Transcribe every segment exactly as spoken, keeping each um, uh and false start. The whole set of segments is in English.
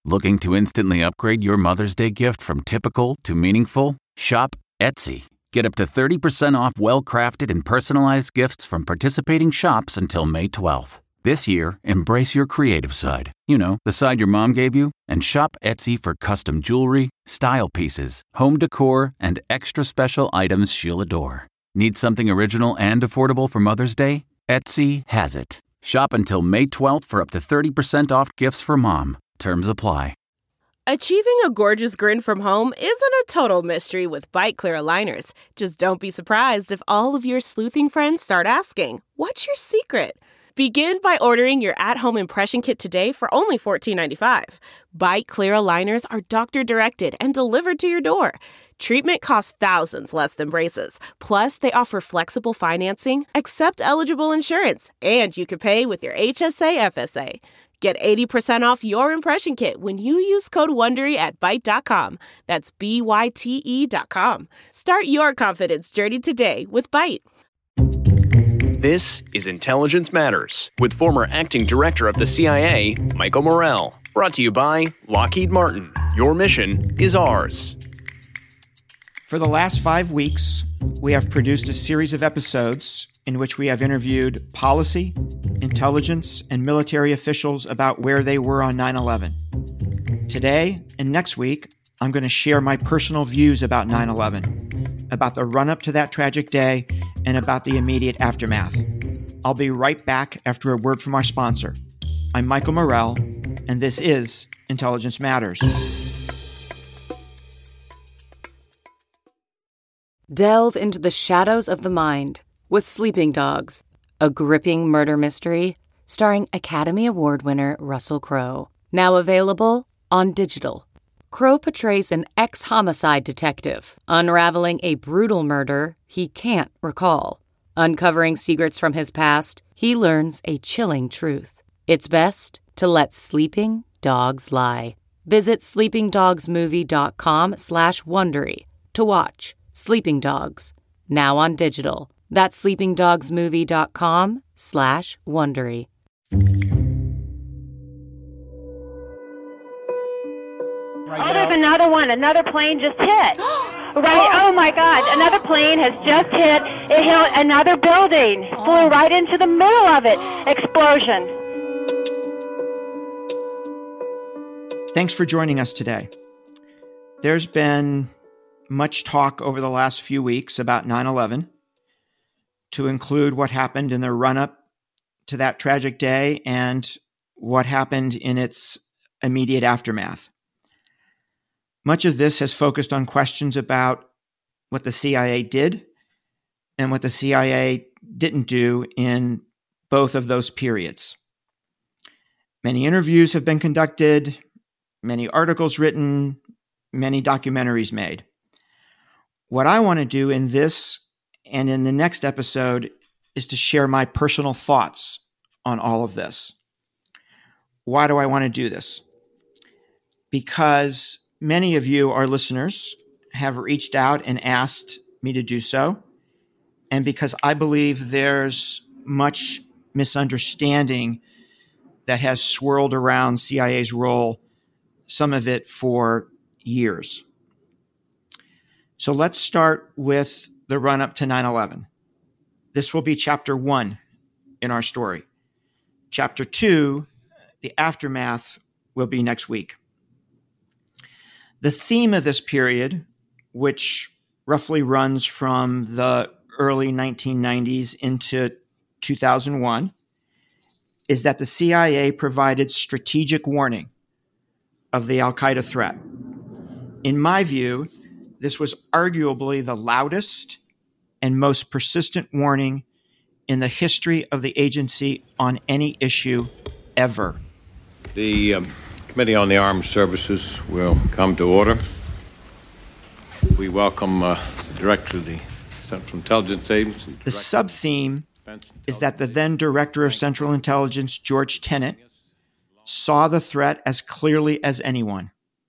Looking to instantly upgrade your Mother's Day gift from typical to meaningful? Shop Etsy. Get up to thirty percent off well-crafted and personalized gifts from participating shops until May twelfth. This year, embrace your creative side. You know, the side your mom gave you. And shop Etsy for custom jewelry, style pieces, home decor, and extra special items she'll adore. Need something original and affordable for Mother's Day? Etsy has it. Shop until May twelfth for up to thirty percent off gifts for mom. Terms apply. Achieving a gorgeous grin from home isn't a total mystery with Byte Clear aligners. Just don't be surprised if all of your sleuthing friends start asking, "What's your secret?" Begin by ordering your at-home impression kit today for only fourteen ninety-five. Byte Clear aligners are doctor-directed and delivered to your door. Treatment costs thousands less than braces. Plus, they offer flexible financing, accept eligible insurance, and you can pay with your H S A F S A. Get eighty percent off your impression kit when you use code WONDERY at byte dot com. That's B Y T E dot com. Start your confidence journey today with Byte. This is Intelligence Matters with former acting director of the C I A, Michael Morell. Brought to you by Lockheed Martin. Your mission is ours. For the last five weeks, we have produced a series of episodes in which we have interviewed policy, intelligence, and military officials about where they were on nine eleven. Today and next week, I'm going to share my personal views about nine eleven, about the run-up to that tragic day, and about the immediate aftermath. I'll be right back after a word from our sponsor. I'm Michael Morell, and this is Intelligence Matters. Delve into the shadows of the mind with Sleeping Dogs, a gripping murder mystery starring Academy Award winner Russell Crowe. Now available on digital. Crowe portrays an ex-homicide detective unraveling a brutal murder he can't recall. Uncovering secrets from his past, he learns a chilling truth. It's best to let sleeping dogs lie. Visit sleepingdogsmovie.com slash Wondery to watch Sleeping Dogs, now on digital. That's sleepingdogsmovie.com slash Wondery. Oh, there's another one. Another plane just hit. Right. Oh, my God. Another plane has just hit. It hit another building. Flew right into the middle of it. Explosion. Thanks for joining us today. There's been much talk over the last few weeks about nine eleven, to include what happened in the run-up to that tragic day and what happened in its immediate aftermath. Much of this has focused on questions about what the C I A did and what the C I A didn't do in both of those periods. Many interviews have been conducted, many articles written, many documentaries made. What I want to do in this and in the next episode is to share my personal thoughts on all of this. Why do I want to do this? Because many of you, our listeners, have reached out and asked me to do so, and because I believe there's much misunderstanding that has swirled around C I A's role, some of it for years. So let's start with the run-up to nine eleven. This will be chapter one in our story. Chapter two, the aftermath, will be next week. The theme of this period, which roughly runs from the early nineteen nineties into two thousand one, is that the C I A provided strategic warning of the Al-Qaeda threat. In my view, this was arguably the loudest and most persistent warning in the history of the agency on any issue ever. The um, Committee on the Armed Services will come to order. We welcome uh, the Director of the Central Intelligence Agency. The sub-theme is that the then Director of Central Intelligence, George Tenet, saw the threat as clearly as anyone.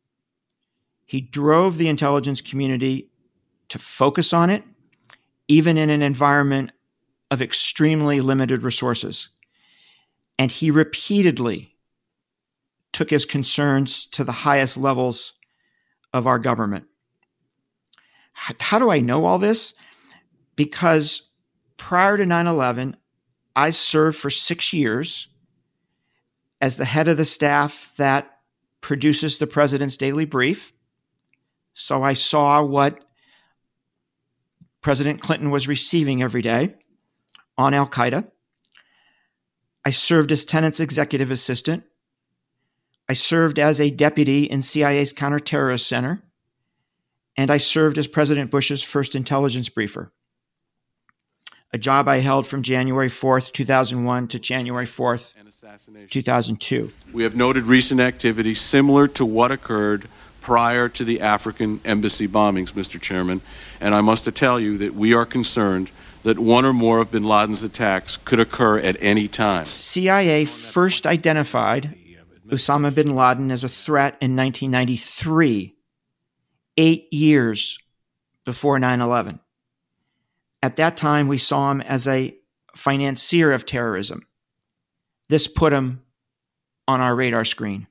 He drove the intelligence community to focus on it, even in an environment of extremely limited resources. And he repeatedly took his concerns to the highest levels of our government. How do I know all this? Because prior to nine eleven, I served for six years as the head of the staff that produces the President's Daily Brief. So I saw what President Clinton was receiving every day on Al-Qaeda. I served as Tenet's executive assistant. I served as a deputy in C I A's Counterterrorist Center. And I served as President Bush's first intelligence briefer, a job I held from January fourth, two thousand one to January fourth, two thousand two. We have noted recent activity similar to what occurred prior to the African embassy bombings, Mister Chairman, and I must tell you that we are concerned that one or more of bin Laden's attacks could occur at any time. C I A first identified Osama bin Laden as a threat in nineteen ninety-three, eight years before nine eleven. At that time, we saw him as a financier of terrorism. This put him on our radar screen.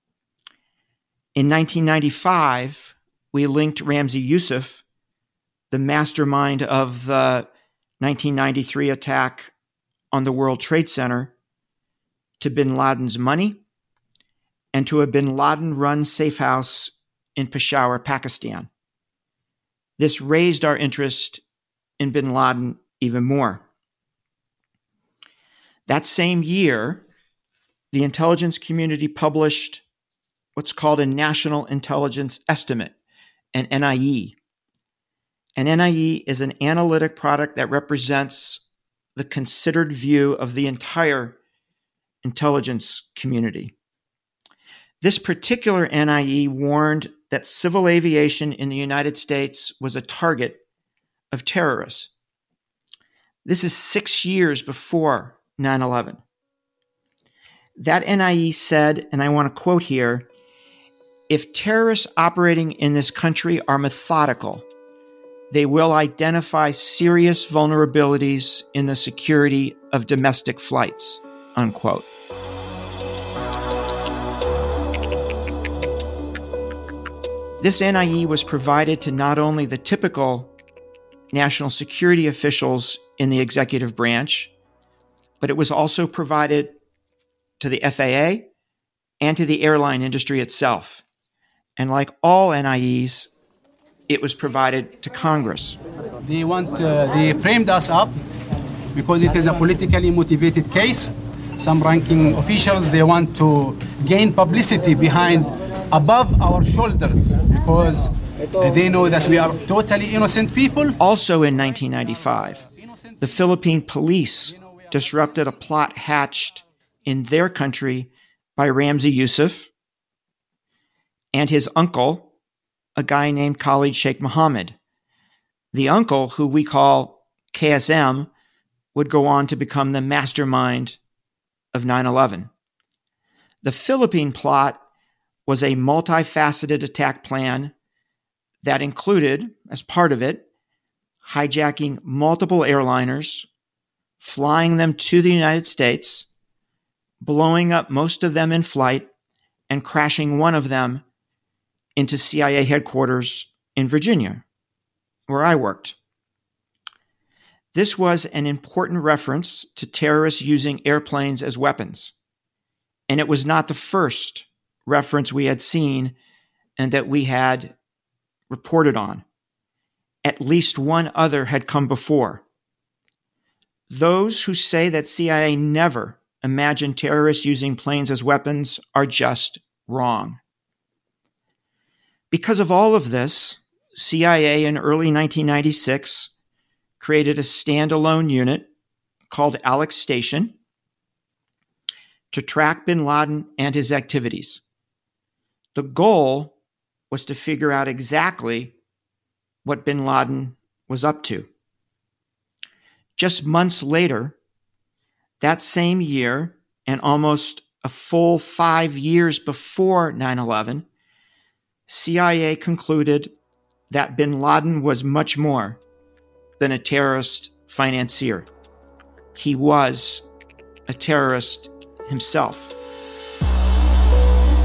In nineteen ninety-five, we linked Ramzi Youssef, the mastermind of the nineteen ninety-three attack on the World Trade Center, to bin Laden's money and to a bin Laden-run safe house in Peshawar, Pakistan. This raised our interest in bin Laden even more. That same year, the intelligence community published what's called a National Intelligence Estimate, an N I E. An N I E is an analytic product that represents the considered view of the entire intelligence community. This particular N I E warned that civil aviation in the United States was a target of terrorists. This is six years before nine eleven. That N I E said, and I want to quote here, "If terrorists operating in this country are methodical, they will identify serious vulnerabilities in the security of domestic flights," unquote. This N I E was provided to not only the typical national security officials in the executive branch, but it was also provided to the F A A and to the airline industry itself. And like all N I Es, it was provided to Congress. They want, uh, they framed us up because it is a politically motivated case. Some ranking officials, they want to gain publicity behind, above our shoulders, because they know that we are totally innocent people. Also in nineteen ninety-five, the Philippine police disrupted a plot hatched in their country by Ramzi Youssef and his uncle, a guy named Khalid Sheikh Mohammed. The uncle, who we call K S M, would go on to become the mastermind of nine eleven. The Philippine plot was a multifaceted attack plan that included, as part of it, hijacking multiple airliners, flying them to the United States, blowing up most of them in flight, and crashing one of them into C I A headquarters in Virginia, where I worked. This was an important reference to terrorists using airplanes as weapons, and it was not the first reference we had seen and that we had reported on. At least one other had come before. Those who say that C I A never imagined terrorists using planes as weapons are just wrong. Because of all of this, C I A in early nineteen ninety-six created a standalone unit called Alex Station to track bin Laden and his activities. The goal was to figure out exactly what bin Laden was up to. Just months later, that same year, and almost a full five years before nine eleven, C I A concluded that bin Laden was much more than a terrorist financier. He was a terrorist himself.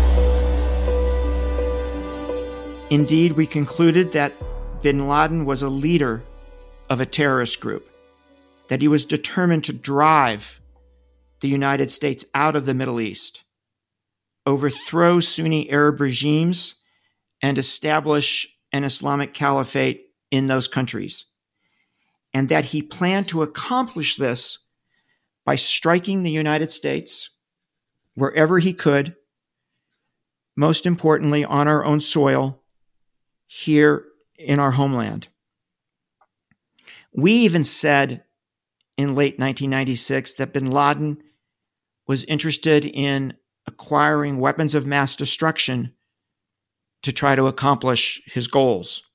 Indeed, we concluded that bin Laden was a leader of a terrorist group, that he was determined to drive the United States out of the Middle East, overthrow Sunni Arab regimes, and establish an Islamic caliphate in those countries, and that he planned to accomplish this by striking the United States wherever he could, most importantly on our own soil, here in our homeland. We even said in late nineteen ninety-six that bin Laden was interested in acquiring weapons of mass destruction to try to accomplish his goals.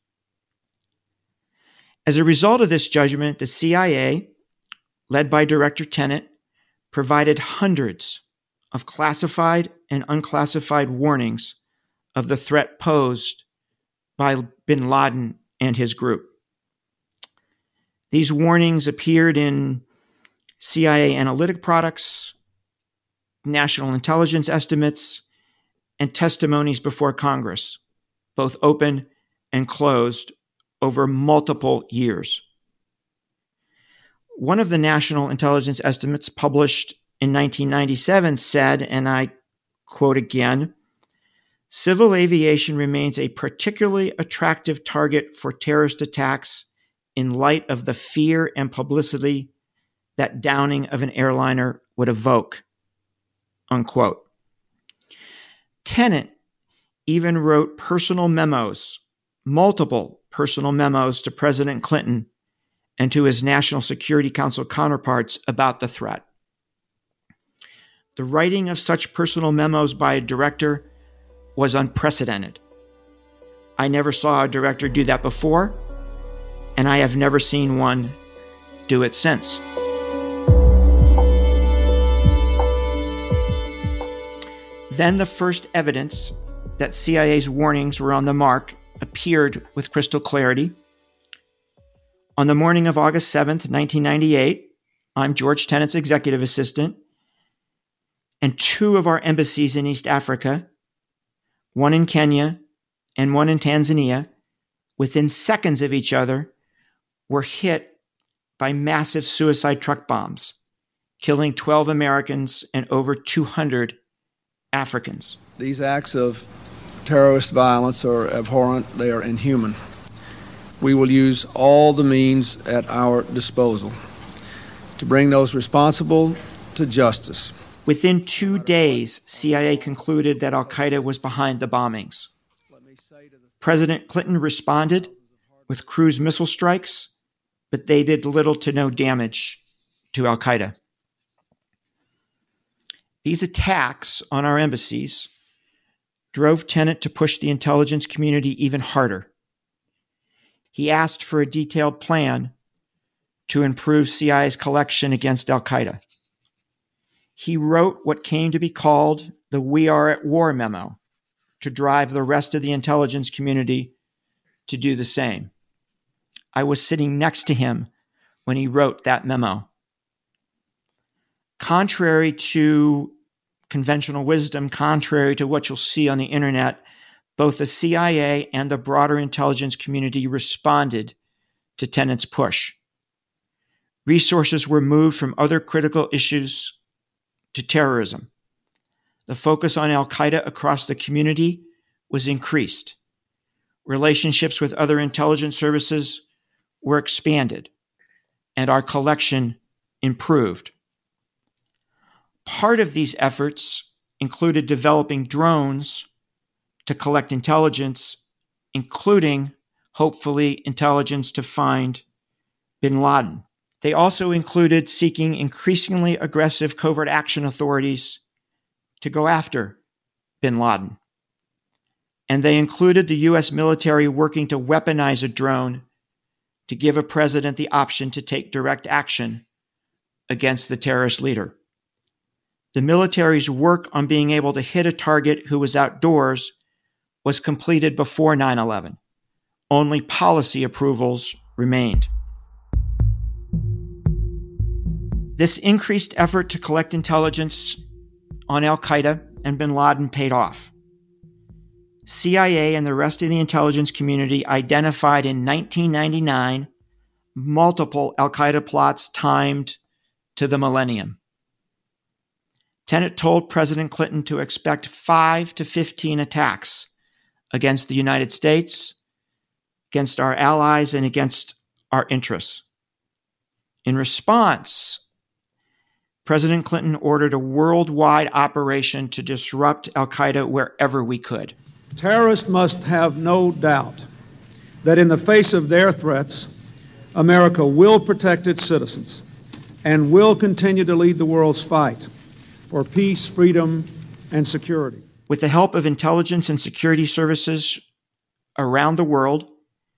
As a result of this judgment, the C I A, led by Director Tenet, provided hundreds of classified and unclassified warnings of the threat posed by bin Laden and his group. These warnings appeared in C I A analytic products, national intelligence estimates, and testimonies before Congress, both open and closed, over multiple years. One of the national intelligence estimates published in nineteen ninety-seven said, and I quote again, "Civil aviation remains a particularly attractive target for terrorist attacks in light of the fear and publicity that downing of an airliner would evoke," unquote. Tenet even wrote personal memos, multiple personal memos to President Clinton and to his National Security Council counterparts about the threat. The writing of such personal memos by a director was unprecedented. I never saw a director do that before, and I have never seen one do it since. Then the first evidence that C I A's warnings were on the mark appeared with crystal clarity. On the morning of August seventh, nineteen ninety-eight, I'm George Tenet's executive assistant, and two of our embassies in East Africa, one in Kenya and one in Tanzania, within seconds of each other, were hit by massive suicide truck bombs, killing twelve Americans and over two hundred Africans. These acts of terrorist violence are abhorrent. They are inhuman. We will use all the means at our disposal to bring those responsible to justice. Within two days, C I A concluded that al-Qaeda was behind the bombings. President Clinton responded with cruise missile strikes, but they did little to no damage to al-Qaeda. These attacks on our embassies drove Tenet to push the intelligence community even harder. He asked for a detailed plan to improve C I A's collection against al-Qaeda. He wrote what came to be called the "We Are at War" memo to drive the rest of the intelligence community to do the same. I was sitting next to him when he wrote that memo. Contrary to conventional wisdom, contrary to what you'll see on the internet, both the C I A and the broader intelligence community responded to Tenet's push. Resources were moved from other critical issues to terrorism. The focus on al-Qaeda across the community was increased. Relationships with other intelligence services were expanded, and our collection improved. Part of these efforts included developing drones to collect intelligence, including, hopefully, intelligence to find bin Laden. They also included seeking increasingly aggressive covert action authorities to go after bin Laden. And they included the U S military working to weaponize a drone to give a president the option to take direct action against the terrorist leader. The military's work on being able to hit a target who was outdoors was completed before nine eleven. Only policy approvals remained. This increased effort to collect intelligence on al-Qaeda and bin Laden paid off. C I A and the rest of the intelligence community identified in nineteen ninety-nine multiple al-Qaeda plots timed to the millennium. Tenet told President Clinton to expect five to fifteen attacks against the United States, against our allies, and against our interests. In response, President Clinton ordered a worldwide operation to disrupt al-Qaeda wherever we could. Terrorists must have no doubt that in the face of their threats, America will protect its citizens and will continue to lead the world's fight for peace, freedom, and security. With the help of intelligence and security services around the world,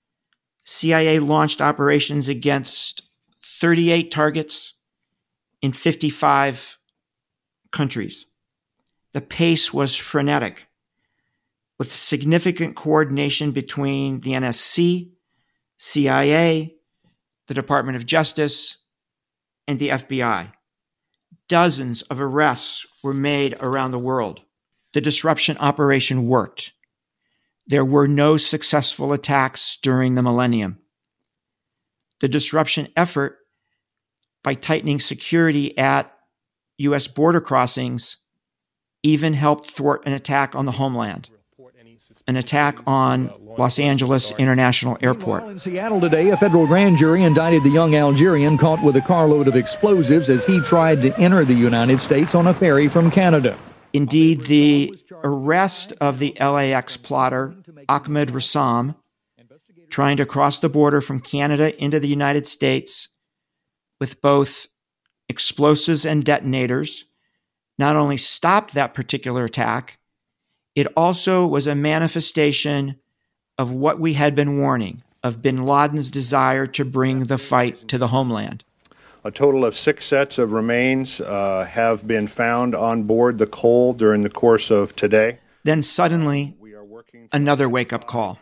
C I A launched operations against thirty-eight targets in fifty-five countries. The pace was frenetic, with significant coordination between the N S C, C I A, the Department of Justice, and the F B I. Dozens of arrests were made around the world. The disruption operation worked. There were no successful attacks during the millennium. The disruption effort, by tightening security at U S border crossings, even helped thwart an attack on the homeland, an attack on Los Angeles International Airport. In Seattle today, a federal grand jury indicted the young Algerian caught with a carload of explosives as he tried to enter the United States on a ferry from Canada. Indeed, the arrest of the L A X plotter, Ahmed Rassam, trying to cross the border from Canada into the United States with both explosives and detonators, not only stopped that particular attack, it also was a manifestation of what we had been warning, of bin Laden's desire to bring the fight to the homeland. A total of six sets of remains uh, have been found on board the Cole during the course of today. Then suddenly, another wake-up call.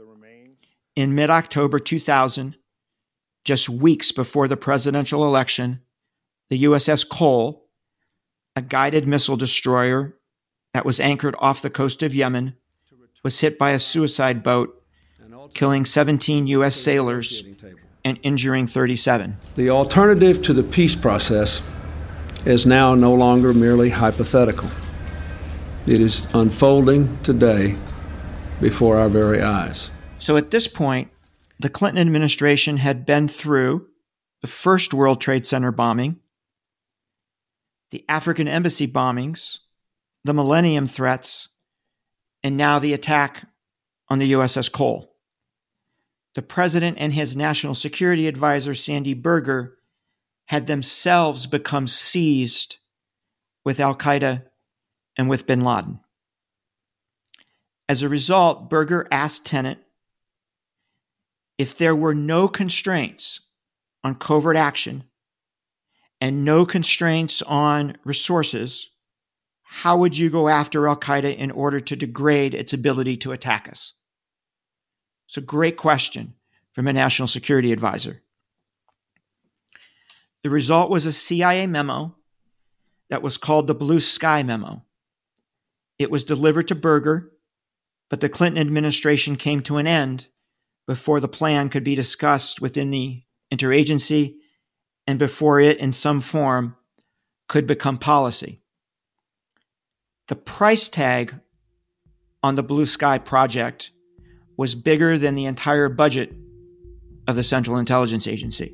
In mid-October two thousand, just weeks before the presidential election, the U S S Cole, a guided missile destroyer that was anchored off the coast of Yemen, was hit by a suicide boat, killing seventeen U S sailors and injuring thirty-seven. The alternative to the peace process is now no longer merely hypothetical. It is unfolding today before our very eyes. So at this point, the Clinton administration had been through the first World Trade Center bombing, the African embassy bombings, the Millennium threats, and now the attack on the U S S Cole. The president and his national security advisor, Sandy Berger, had themselves become seized with al-Qaeda and with bin Laden. As a result, Berger asked Tenet if there were no constraints on covert action and no constraints on resources, how would you go after al-Qaeda in order to degrade its ability to attack us? It's a great question from a national security advisor. The result was a C I A memo that was called the Blue Sky Memo. It was delivered to Berger, but the Clinton administration came to an end before the plan could be discussed within the interagency and before it, in some form, could become policy. The price tag on the Blue Sky project was bigger than the entire budget of the Central Intelligence Agency.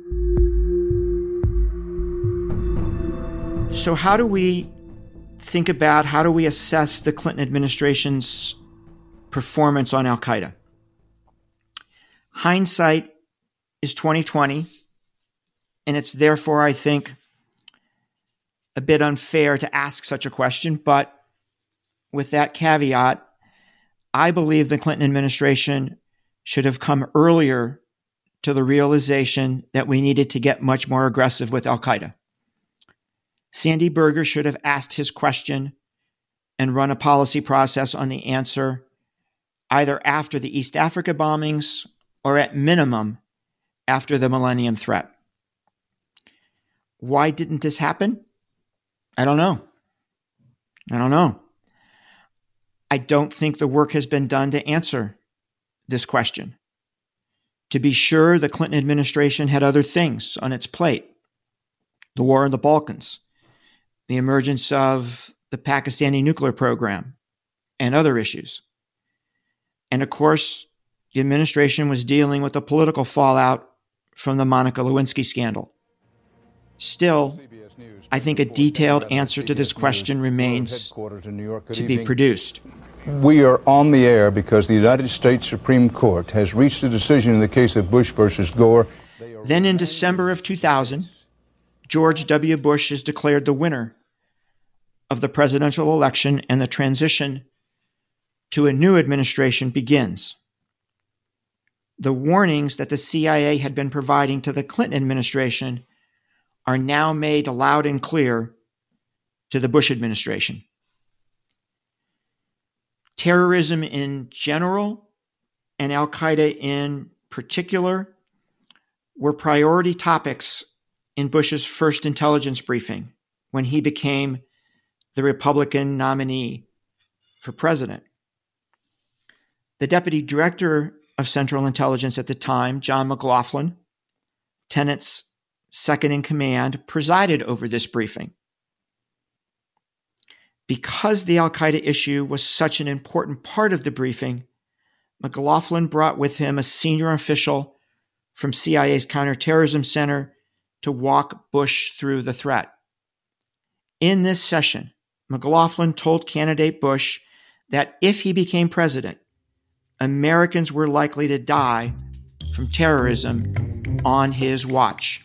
So how do we think about, how do we assess the Clinton administration's performance on al-Qaeda? Hindsight is twenty twenty, and it's therefore, I think, a bit unfair to ask such a question. But with that caveat, I believe the Clinton administration should have come earlier to the realization that we needed to get much more aggressive with al-Qaeda. Sandy Berger should have asked his question and run a policy process on the answer either after the East Africa bombings or at minimum after the Millennium threat. Why didn't this happen? I don't know. I don't know. I don't think the work has been done to answer this question. To be sure, the Clinton administration had other things on its plate. The war in the Balkans, the emergence of the Pakistani nuclear program, and other issues. And of course, the administration was dealing with the political fallout from the Monica Lewinsky scandal. Still, I think a detailed answer to this question remains to be produced. We are on the air because the United States Supreme Court has reached a decision in the case of Bush versus Gore. Then in December of two thousand, George W. Bush is declared the winner of the presidential election, and the transition to a new administration begins. The warnings that the C I A had been providing to the Clinton administration are now made loud and clear to the Bush administration. Terrorism in general and Al-Qaeda in particular were priority topics in Bush's first intelligence briefing when he became the Republican nominee for president. The deputy director of Central Intelligence at the time, John McLaughlin, Tenet's second in command, presided over this briefing. Because the Al-Qaeda issue was such an important part of the briefing, McLaughlin brought with him a senior official from C I A's Counterterrorism Center to walk Bush through the threat. In this session, McLaughlin told candidate Bush that if he became president, Americans were likely to die from terrorism on his watch.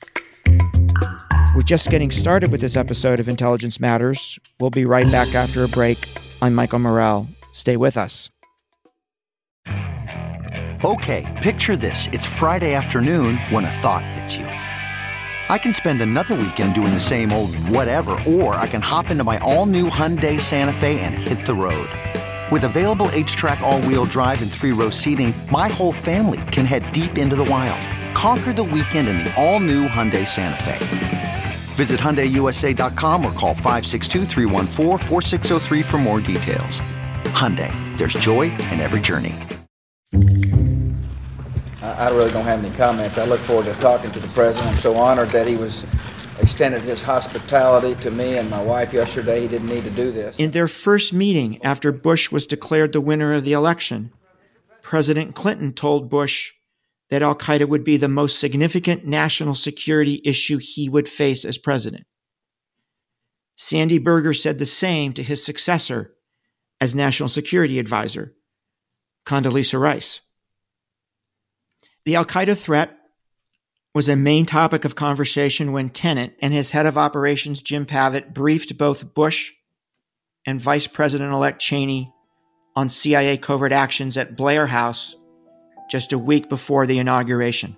We're just getting started with this episode of Intelligence Matters. We'll be right back after a break. I'm Michael Morell. Stay with us. Okay, picture this. It's Friday afternoon when a thought hits you. I can spend another weekend doing the same old whatever, or I can hop into my all-new Hyundai Santa Fe and hit the road. With available H-Track all-wheel drive and three-row seating, my whole family can head deep into the wild. Conquer the weekend in the all-new Hyundai Santa Fe. Visit Hyundai U S A dot com or call five six two, three one four, four six zero three for more details. Hyundai, there's joy in every journey. I really don't have any comments. I look forward to talking to the president. I'm so honored that he was extended his hospitality to me and my wife yesterday. He didn't need to do this. In their first meeting after Bush was declared the winner of the election, President Clinton told Bush that Al-Qaeda would be the most significant national security issue he would face as president. Sandy Berger said the same to his successor as National Security Advisor, Condoleezza Rice. The Al-Qaeda threat was a main topic of conversation when Tenet and his head of operations, Jim Pavitt, briefed both Bush and Vice President-elect Cheney on C I A covert actions at Blair House just a week before the inauguration.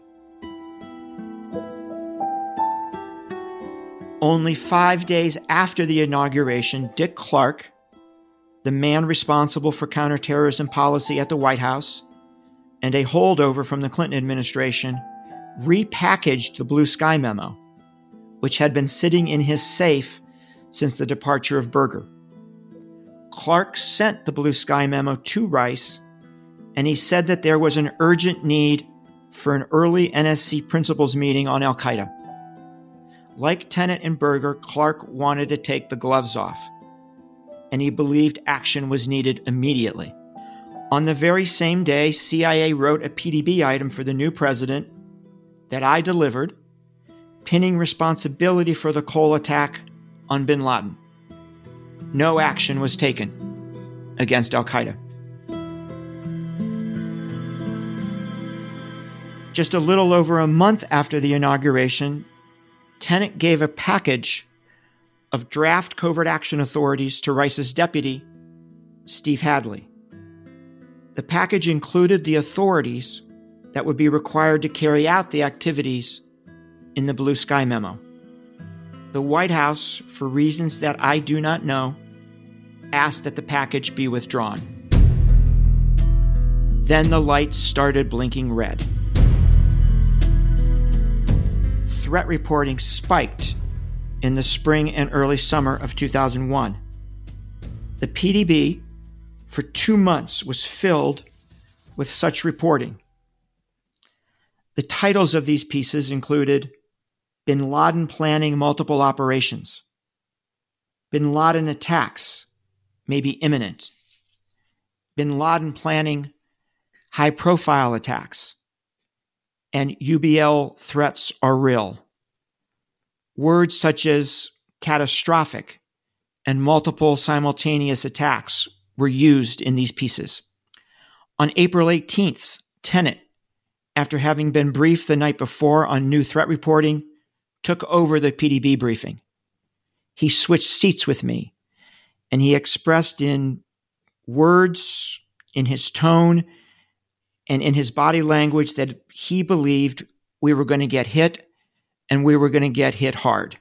Only five days after the inauguration, Dick Clark, the man responsible for counterterrorism policy at the White House and a holdover from the Clinton administration, repackaged the Blue Sky memo, which had been sitting in his safe since the departure of Berger. Clark sent the Blue Sky memo to Rice, and he said that there was an urgent need for an early N S C principals meeting on Al-Qaeda. Like Tenet and Berger, Clark wanted to take the gloves off, and he believed action was needed immediately. On the very same day, C I A wrote a P D B item for the new president that I delivered, pinning responsibility for the Cole attack on bin Laden. No action was taken against Al-Qaeda. Just a little over a month after the inauguration, Tenet gave a package of draft covert action authorities to Rice's deputy, Steve Hadley. The package included the authorities that would be required to carry out the activities in the Blue Sky memo. The White House, for reasons that I do not know, asked that the package be withdrawn. Then the lights started blinking red. Threat reporting spiked in the spring and early summer of two thousand one. The P D B for two months was filled with such reporting. The titles of these pieces included Bin Laden planning multiple operations, Bin Laden attacks may be imminent, Bin Laden planning high-profile attacks, and U B L threats are real. Words such as catastrophic and multiple simultaneous attacks were used in these pieces. On April eighteenth, Tenet, after having been briefed the night before on new threat reporting, took over the P D B briefing. He switched seats with me, and he expressed in words, in his tone, and in his body language that he believed we were going to get hit, and we were going to get hit hard.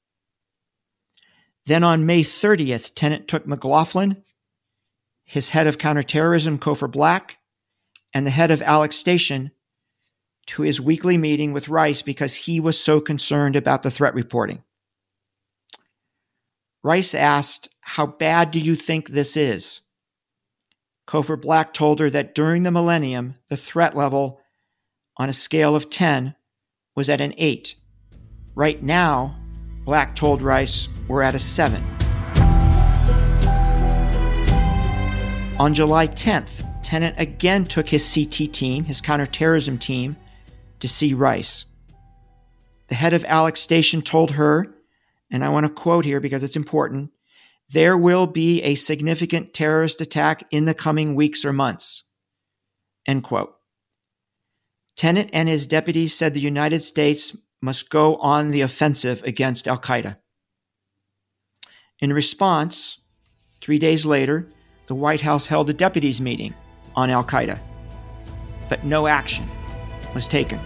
Then on May thirtieth, Tenet took McLaughlin, his head of counterterrorism, Cofer Black, and the head of Alex Station to his weekly meeting with Rice because he was so concerned about the threat reporting. Rice asked, "How bad do you think this is?" Cofer Black told her that during the millennium, the threat level on a scale of ten was at an eight. Right now, Black told Rice, we're at a seven. On July tenth, Tenet again took his C T team, his counterterrorism team, to see Rice. The head of Alex Station told her, and I want to quote here because it's important, there will be a significant terrorist attack in the coming weeks or months. End quote. Tenet and his deputies said the United States must go on the offensive against al-Qaeda. In response, three days later, the White House held a deputies meeting on al-Qaeda, but no action was taken.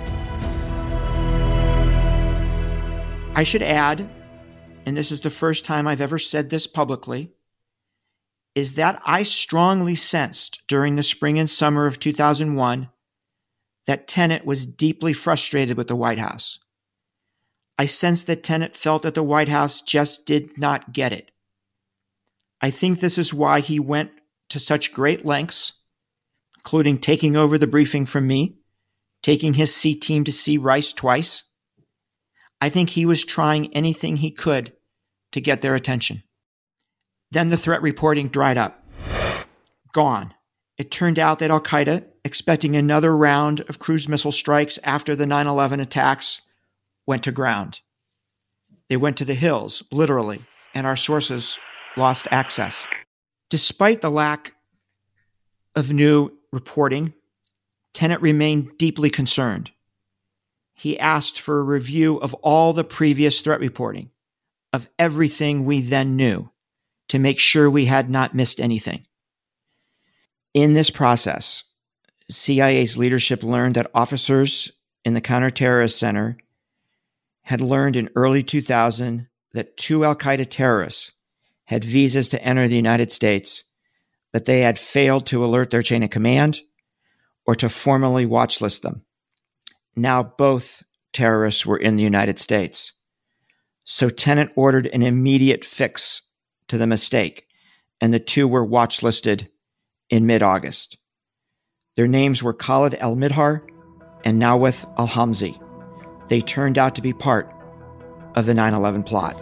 I should add, and this is the first time I've ever said this publicly, is that I strongly sensed during the spring and summer of two thousand one that Tenet was deeply frustrated with the White House. I sensed that Tenet felt that the White House just did not get it. I think this is why he went to such great lengths, including taking over the briefing from me, taking his C team to see Rice twice. I think he was trying anything he could to get their attention. Then the threat reporting dried up. Gone. It turned out that al-Qaeda, expecting another round of cruise missile strikes after the nine eleven attacks, went to ground. They went to the hills, literally, and our sources lost access. Despite the lack of new reporting, Tenet remained deeply concerned. He asked for a review of all the previous threat reporting, of everything we then knew, to make sure we had not missed anything. In this process, C I A's leadership learned that officers in the Counterterrorist Center had learned in early two thousand that two al-Qaeda terrorists had visas to enter the United States, but they had failed to alert their chain of command or to formally watchlist them. Now both terrorists were in the United States. So Tenet ordered an immediate fix to the mistake, and the two were watchlisted in mid-August. Their names were Khalid al-Midhar and Nawith al-Hamzi. They turned out to be part of the nine eleven plot.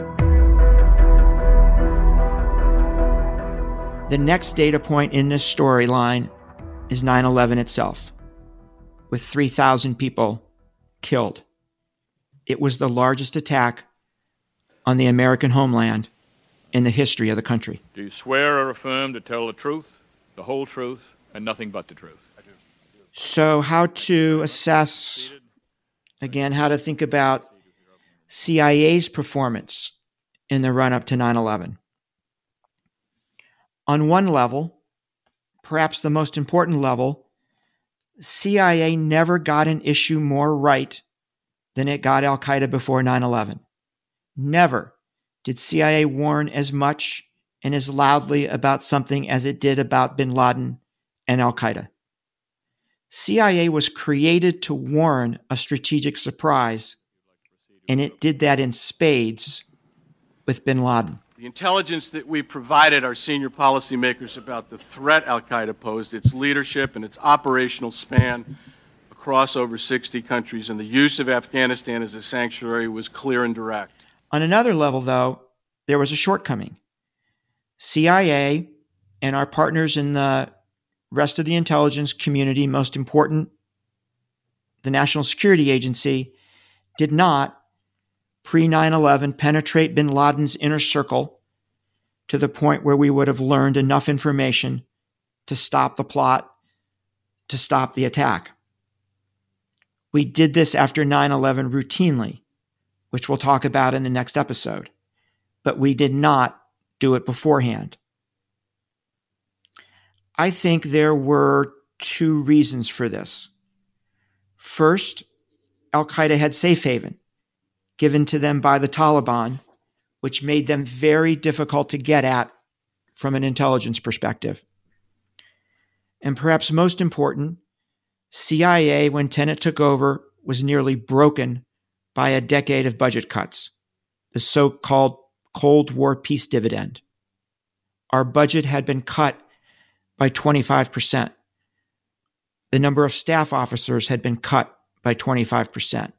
The next data point in this storyline is nine eleven itself, with three thousand people killed. It was the largest attack on the American homeland in the history of the country. Do you swear or affirm to tell the truth, the whole truth, and nothing but the truth? I do. So how to assess, again, how to think about C I A's performance in the run-up to nine eleven. On one level, perhaps the most important level, C I A never got an issue more right than it got al-Qaeda before nine eleven. Never did C I A warn as much and as loudly about something as it did about bin Laden and al-Qaeda. C I A was created to warn a strategic surprise, and it did that in spades with bin Laden. The intelligence that we provided our senior policymakers about the threat al-Qaeda posed, its leadership and its operational span across over sixty countries, and the use of Afghanistan as a sanctuary was clear and direct. On another level, though, there was a shortcoming. C I A and our partners in the rest of the intelligence community, most important, the National Security Agency, did not, pre nine eleven, penetrate bin Laden's inner circle to the point where we would have learned enough information to stop the plot, to stop the attack. We did this after nine eleven routinely, which we'll talk about in the next episode, but we did not do it beforehand. I think there were two reasons for this. First, al-Qaeda had safe haven given to them by the Taliban, which made them very difficult to get at from an intelligence perspective. And perhaps most important, C I A, when Tenet took over, was nearly broken by a decade of budget cuts, the so-called Cold War peace dividend. Our budget had been cut by twenty-five percent. The number of staff officers had been cut by twenty-five percent.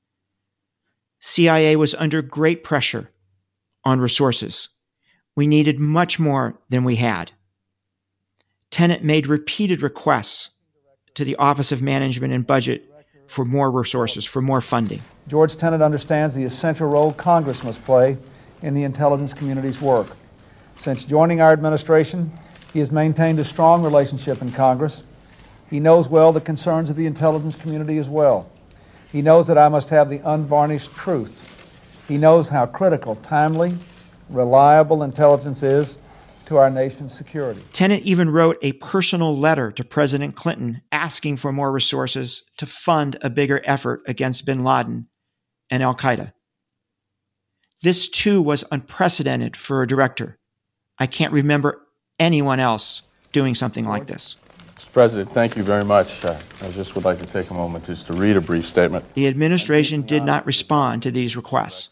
C I A was under great pressure on resources. We needed much more than we had. Tenet made repeated requests to the Office of Management and Budget for more resources, for more funding. George Tenet understands the essential role Congress must play in the intelligence community's work. Since joining our administration, he has maintained a strong relationship in Congress. He knows well the concerns of the intelligence community as well. He knows that I must have the unvarnished truth. He knows how critical, timely, reliable intelligence is to our nation's security. Tenet even wrote a personal letter to President Clinton asking for more resources to fund a bigger effort against bin Laden and al-Qaeda. This, too, was unprecedented for a director. I can't remember anyone else doing something like this. Mister President, thank you very much. Uh, I just would like to take a moment just to read a brief statement. The administration did not respond to these requests.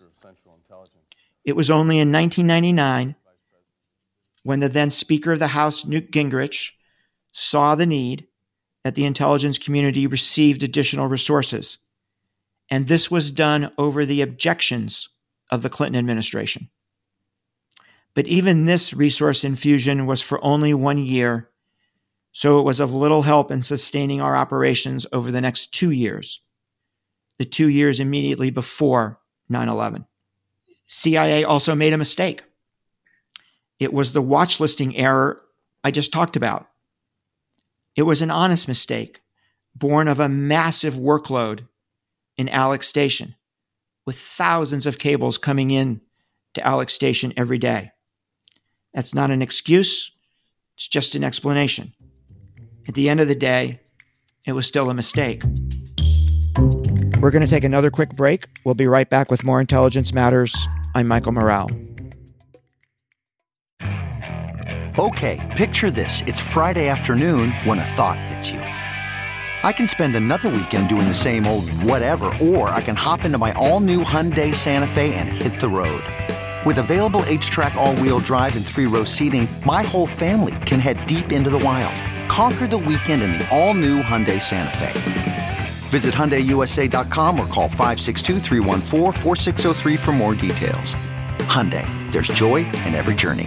It was only in nineteen ninety-nine when the then Speaker of the House, Newt Gingrich, saw the need that the intelligence community received additional resources. And this was done over the objections of the Clinton administration. But even this resource infusion was for only one year, so it was of little help in sustaining our operations over the next two years, the two years immediately before nine eleven. C I A also made a mistake. It was the watch listing error I just talked about. It was an honest mistake, born of a massive workload in Alex Station, with thousands of cables coming in to Alex Station every day. That's not an excuse, it's just an explanation. At the end of the day, it was still a mistake. We're going to take another quick break. We'll be right back with more Intelligence Matters. I'm Michael Morrell. Okay, picture this. It's Friday afternoon when a thought hits you. I can spend another weekend doing the same old whatever, or I can hop into my all-new Hyundai Santa Fe and hit the road. With available H-Track all-wheel drive and three-row seating, my whole family can head deep into the wild. Conquer the weekend in the all-new Hyundai Santa Fe. Visit Hyundai U S A dot com or call five six two, three one four, four six zero three for more details. Hyundai, there's joy in every journey.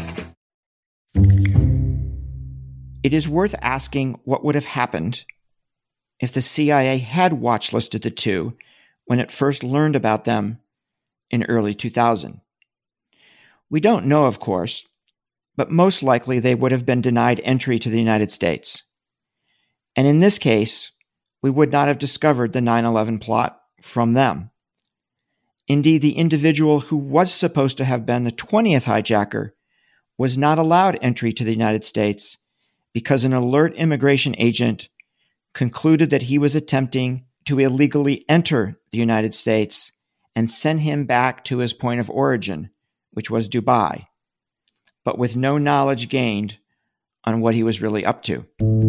It is worth asking what would have happened if the C I A had watchlisted the two when it first learned about them in early two thousand. We don't know, of course, but most likely they would have been denied entry to the United States. And in this case, we would not have discovered the nine eleven plot from them. Indeed, the individual who was supposed to have been the twentieth hijacker was not allowed entry to the United States because an alert immigration agent concluded that he was attempting to illegally enter the United States and send him back to his point of origin, which was Dubai, but with no knowledge gained on what he was really up to.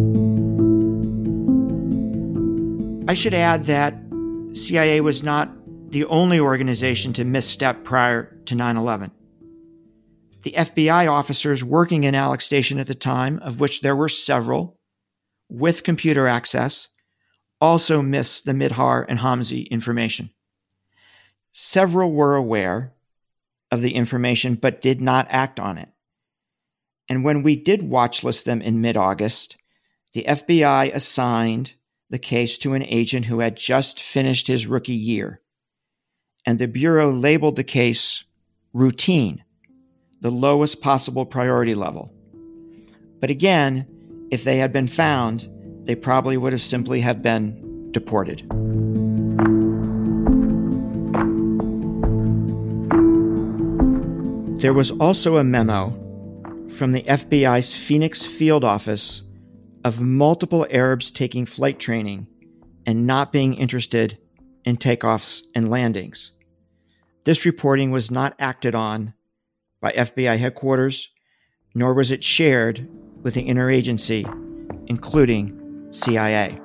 I should add that C I A was not the only organization to misstep prior to nine eleven. The F B I officers working in Alex Station at the time, of which there were several, with computer access, also missed the Midhar and Hamzi information. Several were aware of the information but did not act on it. And when we did watchlist them in mid-August, the F B I assigned the case to an agent who had just finished his rookie year. And the Bureau labeled the case routine, the lowest possible priority level. But again, if they had been found, they probably would have simply have been deported. There was also a memo from the F B I's Phoenix field office of multiple Arabs taking flight training and not being interested in takeoffs and landings. This reporting was not acted on by F B I headquarters, nor was it shared with the interagency, including C I A.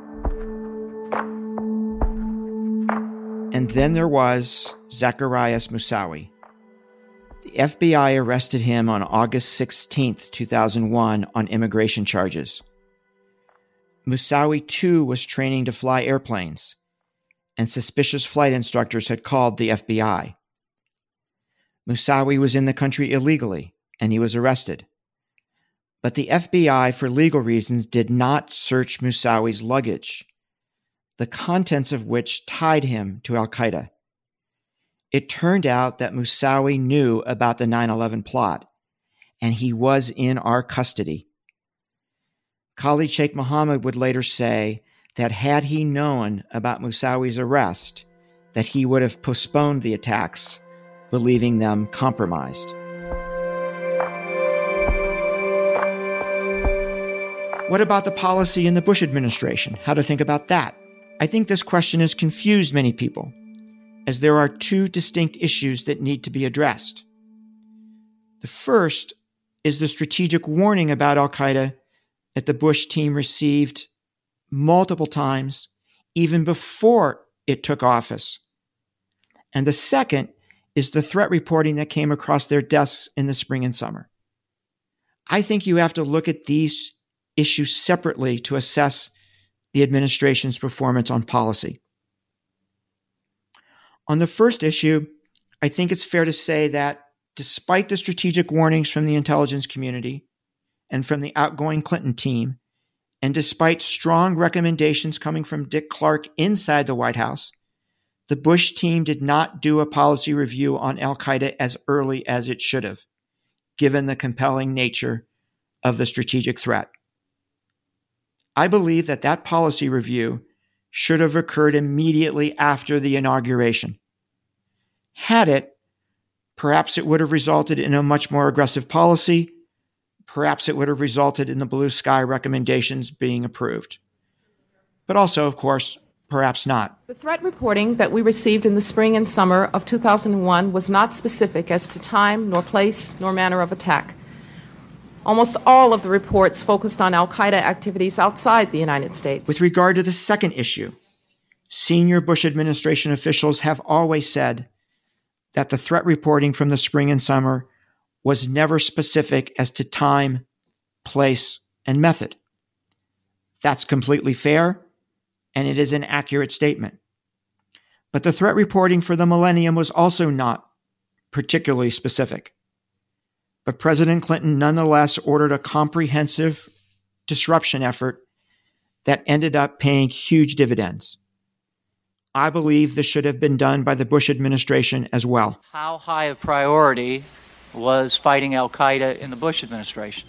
And then there was Zacarias Moussaoui. The F B I arrested him on August sixteenth, two thousand one on immigration charges. Moussaoui, too, was training to fly airplanes, and suspicious flight instructors had called the F B I. Moussaoui was in the country illegally, and he was arrested. But the F B I, for legal reasons, did not search Moussaoui's luggage, the contents of which tied him to Al-Qaeda. It turned out that Moussaoui knew about the nine eleven plot, and he was in our custody. Khalid Sheikh Mohammed would later say that had he known about Moussaoui's arrest, that he would have postponed the attacks, believing them compromised. What about the policy in the Bush administration? How to think about that? I think this question has confused many people, as there are two distinct issues that need to be addressed. The first is the strategic warning about Al-Qaeda that the Bush team received multiple times, even before it took office. And the second is the threat reporting that came across their desks in the spring and summer. I think you have to look at these issues separately to assess the administration's performance on policy. On the first issue, I think it's fair to say that despite the strategic warnings from the intelligence community and from the outgoing Clinton team, and despite strong recommendations coming from Dick Clark inside the White House, the Bush team did not do a policy review on Al-Qaeda as early as it should have, given the compelling nature of the strategic threat. I believe that that policy review should have occurred immediately after the inauguration. Had it, perhaps it would have resulted in a much more aggressive policy. Perhaps it would have resulted in the blue sky recommendations being approved. But also, of course, perhaps not. The threat reporting that we received in the spring and summer of two thousand one was not specific as to time, nor place, nor manner of attack. Almost all of the reports focused on Al-Qaeda activities outside the United States. With regard to the second issue, senior Bush administration officials have always said that the threat reporting from the spring and summer was never specific as to time, place, and method. That's completely fair, and it is an accurate statement. But the threat reporting for the millennium was also not particularly specific. But President Clinton nonetheless ordered a comprehensive disruption effort that ended up paying huge dividends. I believe this should have been done by the Bush administration as well. How high a priority was fighting Al-Qaeda in the Bush administration?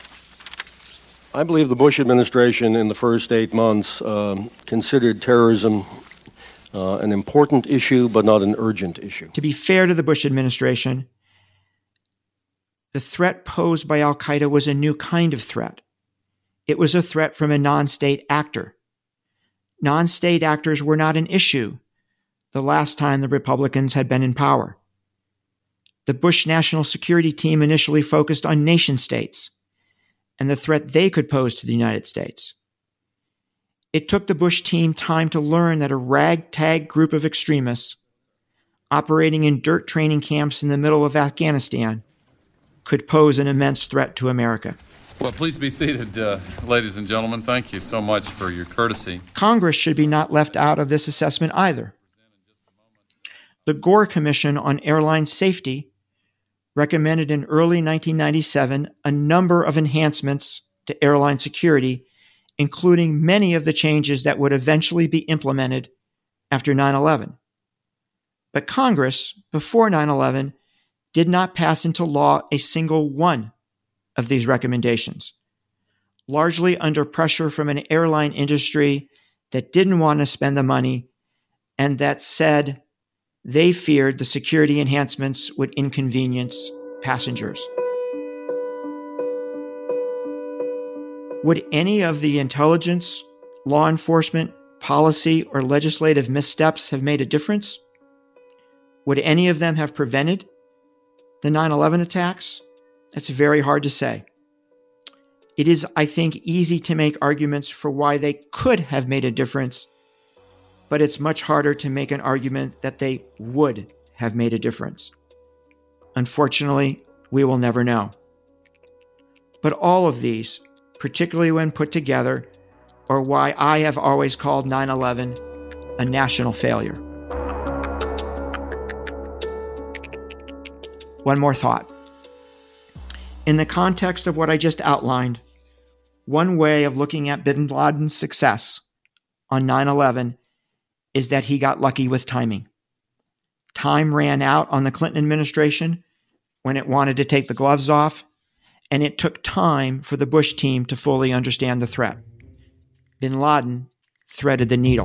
I believe the Bush administration in the first eight months um, considered terrorism uh, an important issue, but not an urgent issue. To be fair to the Bush administration, the threat posed by Al-Qaeda was a new kind of threat. It was a threat from a non-state actor. Non-state actors were not an issue the last time the Republicans had been in power. The Bush national security team initially focused on nation states and the threat they could pose to the United States. It took the Bush team time to learn that a ragtag group of extremists operating in dirt training camps in the middle of Afghanistan could pose an immense threat to America. Well, please be seated, uh, ladies and gentlemen. Thank you so much for your courtesy. Congress should be not left out of this assessment either. The Gore Commission on Airline Safety recommended in early nineteen ninety-seven a number of enhancements to airline security, including many of the changes that would eventually be implemented after nine eleven. But Congress, before nine eleven, did not pass into law a single one of these recommendations, largely under pressure from an airline industry that didn't want to spend the money and that said they feared the security enhancements would inconvenience passengers. Would any of the intelligence, law enforcement, policy, or legislative missteps have made a difference? Would any of them have prevented the nine eleven attacks? That's very hard to say. It is, I think, easy to make arguments for why they could have made a difference, but it's much harder to make an argument that they would have made a difference. Unfortunately, we will never know. But all of these, particularly when put together, are why I have always called nine eleven a national failure. One more thought. In the context of what I just outlined, one way of looking at bin Laden's success on nine eleven is that he got lucky with timing. Time ran out on the Clinton administration when it wanted to take the gloves off, and it took time for the Bush team to fully understand the threat. Bin Laden threaded the needle.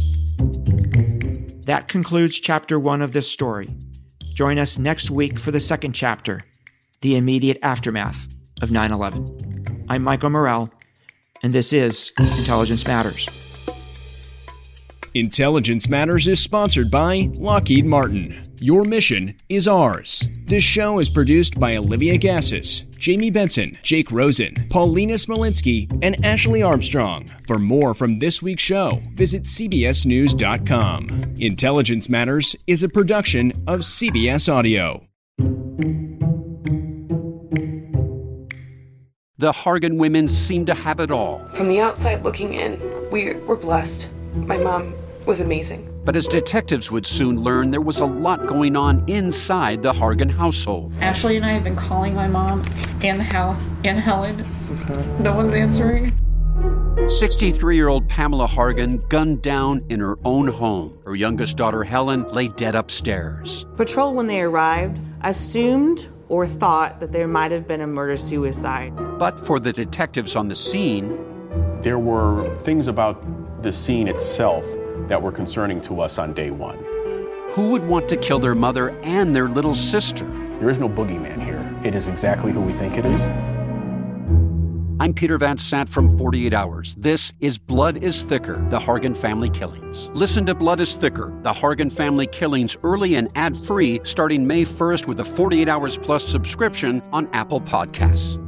That concludes chapter one of this story. Join us next week for the second chapter, the immediate aftermath of nine eleven. I'm Michael Morell, and this is Intelligence Matters. Intelligence Matters is sponsored by Lockheed Martin. Your mission is ours. This show is produced by Olivia Gassis, Jamie Benson, Jake Rosen, Paulina Smolinski, and Ashley Armstrong. For more from this week's show, visit C B S News dot com. Intelligence Matters is a production of C B S Audio. The Hargan women seem to have it all. From the outside looking in, we were blessed. My mom was amazing. But as detectives would soon learn, there was a lot going on inside the Hargan household. Ashley and I have been calling my mom and the house and Helen. Okay. No one's answering. sixty-three-year-old Pamela Hargan gunned down in her own home. Her youngest daughter, Helen, lay dead upstairs. Patrol, when they arrived, assumed or thought that there might have been a murder-suicide. But for the detectives on the scene, there were things about the scene itself that were concerning to us on day one. Who would want to kill their mother and their little sister? There is no boogeyman here. It is exactly who we think it is. I'm Peter Van Sant from forty-eight hours. This is Blood is Thicker, the Hargan Family Killings. Listen to Blood is Thicker, the Hargan Family Killings early and ad-free starting May first with a forty-eight hours plus subscription on Apple Podcasts.